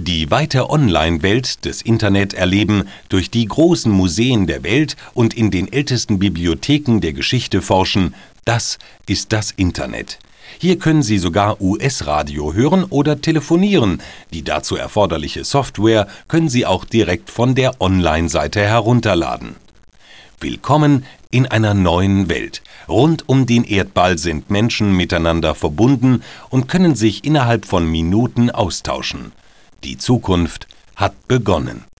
Die weite Online-Welt des Internet erleben, durch die großen Museen der Welt und in den ältesten Bibliotheken der Geschichte forschen, das ist das Internet. Hier können Sie sogar US-Radio hören oder telefonieren. Die dazu erforderliche Software können Sie auch direkt von der Online-Seite herunterladen. Willkommen in einer neuen Welt. Rund um den Erdball sind Menschen miteinander verbunden und können sich innerhalb von Minuten austauschen. Die Zukunft hat begonnen.